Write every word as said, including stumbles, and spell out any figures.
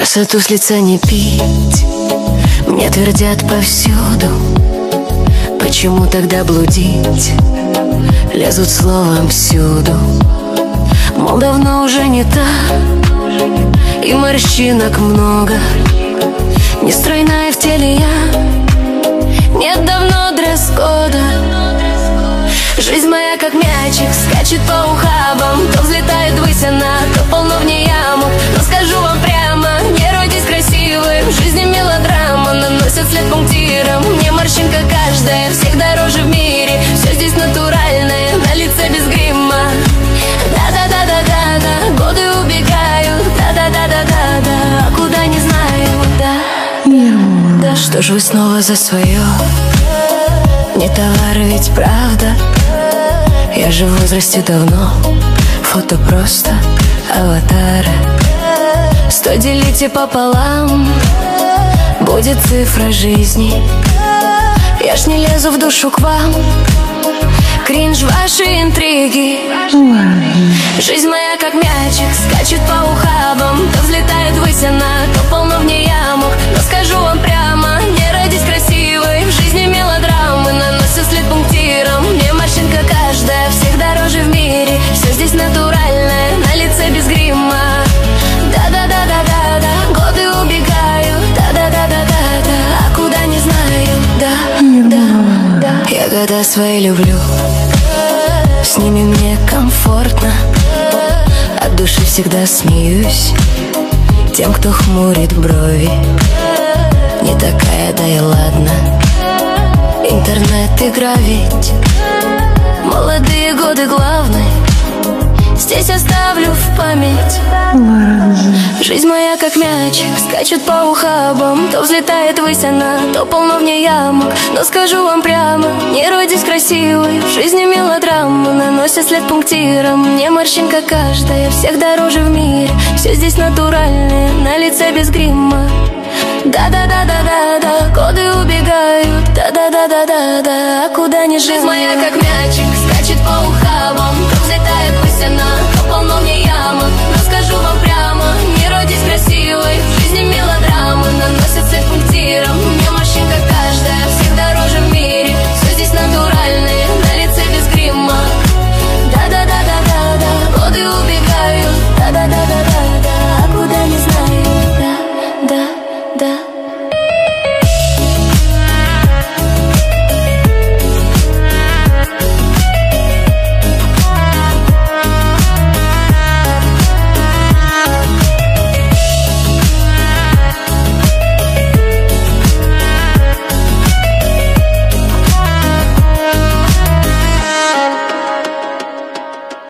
Красоту с лица не пить, мне твердят повсюду. Почему тогда блудить? Лезут словом всюду. Мол, давно уже не та, и морщинок много. Нестройная в теле я, нет давно дресс-кода. Жизнь моя как мячик, скачет по ухабам. То взлетает ввысь она, то полно в ней яму. Но скажу вам прямо, не родись красивой. В жизни мелодрама наносят след пунктиром. Мне морщинка каждая, всех дороже в мире. Все здесь натуральное, на лице без грима. Да-да-да-да-да-да, годы убегают. Да-да-да-да-да-да, а куда не знаю, да. Да что ж вы снова за свое? Не товар ведь правда. Я же в возрасте давно, фото просто аватара. Сто делите пополам, будет цифра жизни. Я ж не лезу в душу к вам, кринж ваши интриги. Жизнь моя как мячик, скачет по ухабам. То взлетает ввысь она, то полно в ней ямок. Но скажу вам прямо, не родись красивой. В жизни мелодрамы наносят след пунктиром. Мне морщинка каждая, всех дороже в мире. Все здесь натуральное, на лице без грима. Да-да-да-да-да-да, годы убегают. Да-да-да-да-да-да, а куда не знаю. Да-да-да, я года свои люблю, с ними мне комфортно. От души всегда смеюсь тем, кто хмурит брови. Не такая, да и ладно. Интернет-игра ведь, молодые годы главное. Здесь оставлю в память. Жизнь моя как мячик, скачет по ухабам. То взлетает ввысь она, то полно в ней ямок. Но скажу вам прямо, не родись красивой. В жизни мелодрамы наносят след пунктиром. Мне морщинка каждая, всех дороже в мире. Все здесь натуральное, на лице без грима. Да-да-да-да-да-да, годы убегают. Да-да-да-да-да-да, а куда не жизнь моя как мячик, скачет по ухабам. То взлетает ввысь она, то полно в ней ямок.